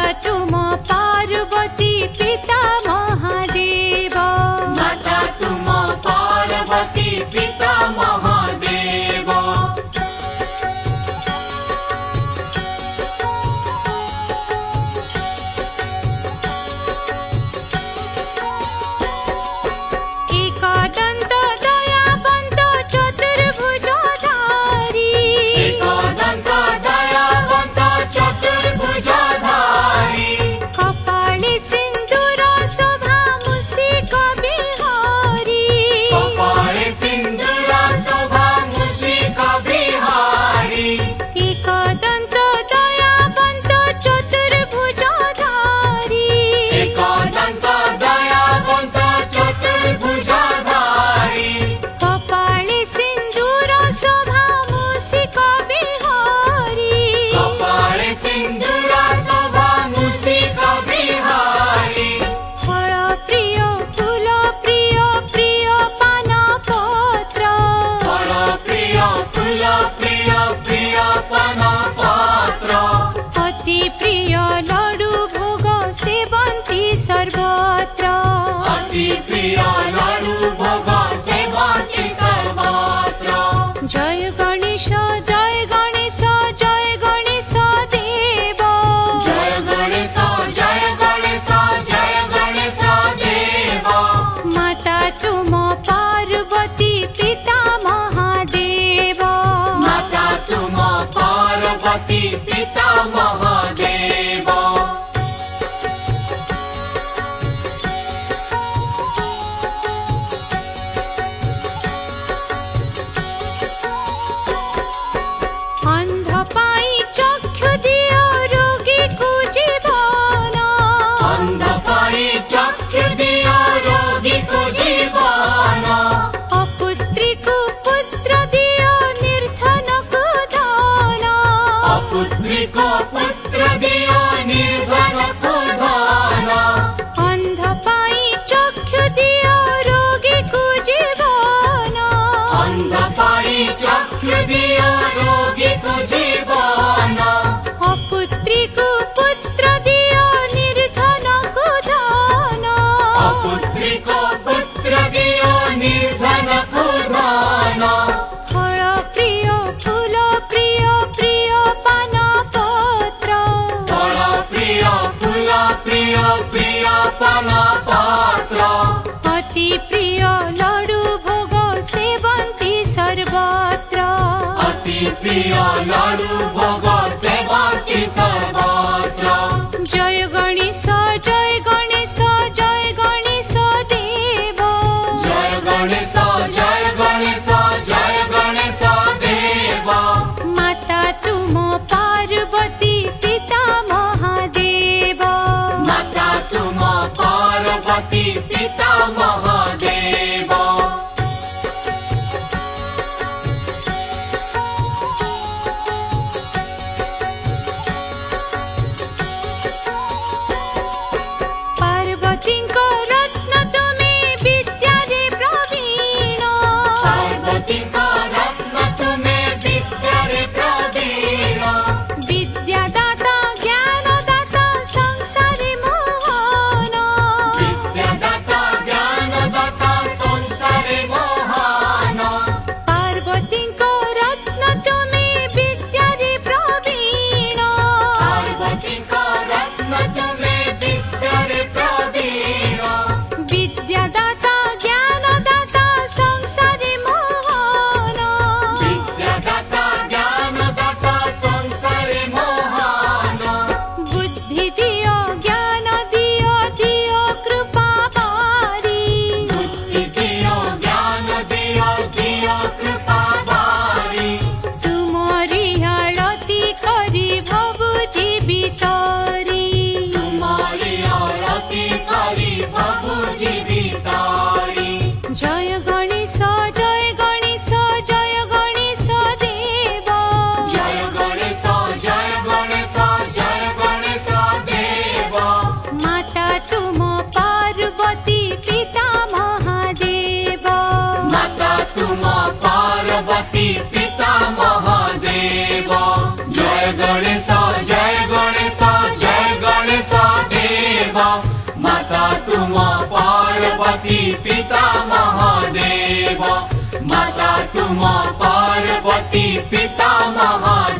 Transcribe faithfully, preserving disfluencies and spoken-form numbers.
तुम पार्वती पिता महादेव। माता तुम पार्वती पिता महादेव। एकदन्त दयावन्त चतुर्भुजधारी। एकदन्त दयावन्त चतुर्भुजधारी। कपाले सिन्दूर शोभा मूषिक विहारी। कपाले सिन्दूर शोभा मूषिक विहारी। एकदन्त दयावन्त चतुर्भुजधारी। एकदन्त दयावन्त चतुर्भुजधारी। कपाले सिन्दूर शोभा मूषिक विहारी। कपाले सिन्दूर शोभा मूषिक विहारी। फल प्रिय फूल प्रिय प्रिय पानपत्र। फल प्रिय फूल प्रिय प्रिय पानपत्र। अति प्रिय लडु भोग सेवन्ती सर्वत्र। अति प्रिय लाडु भोग सेवन्ति सर्वत्र। जय गणेश जय गणेश जय गणेश देव। जय गणेश जय गणेश जय गणेश देव। माता तुम पार्वती पिता महादेव। माता तुम पार्वती पिता महादेव। अंध पाई चक्षु दियो रोगी को जीवन। अंध पाई चक्षु दियो रोगी को जीवन। अपुत्री को पुत्र दियो निर्धन को धन। अपुत्री को पुत्र दियो निर्धन को धन। अंध पाई चक्षु दियो रोगी को जीवन। अंध पाई चक्षु दियो रोगी को जीवन। अपुत्री को पुत्र दियो निर्धन को धन। अपुत्री को पुत्र दियो निर्धन को धन। फल प्रिय फूल प्रिय प्रिय पानपत्र। फल प्रिय फूल प्रिय प्रिय पानपत्र। अति प्रिय लडु भोग सेवन्ती सर्वत्र। अति प्रिय लाडु भोग सेवन्ति सर्वत्र। जय गणेश जय गणेश जय गणेश देव। जय गणेश जय गणेश जय गणेश देव। माता तुम पार्वती पिता महादेव। माता तुम पार्वती पिता महादेव। पार्वती को रत्न तुमे विद्यारे प्रवीण। पार्वती को रत्न तुमे विद्यारे प्रवीण। विद्यादाता ज्ञानदाता संसारे मोहन। विद्यादाता ज्ञानदाता संसारे मोहन। पार्वती को रत्न तुमे विद्यारे प्रवीण। पार्वती को रत्न तुमे विद्यारे प्रवीण। विद्यादाता ज्ञानदाता संसारे मोहन। विद्यादाता ज्ञानदाता संसारे मोहन। बुद्धि दियो ज्ञान दियो दियो कृपा बारी। बुद्धि दियो ज्ञान दियो दियो कृपा बारी। तुमरी आरती करी भवु जीवितरी। तुम्हारी आरती करी प्रभु जीवितारी। जय गणेश जय गणेश जय गणेश देव। जय गणेश जय गणेश जय गणेश देव। गणपति पिता महादेव, माता तुम पार्वती पिता महादेव।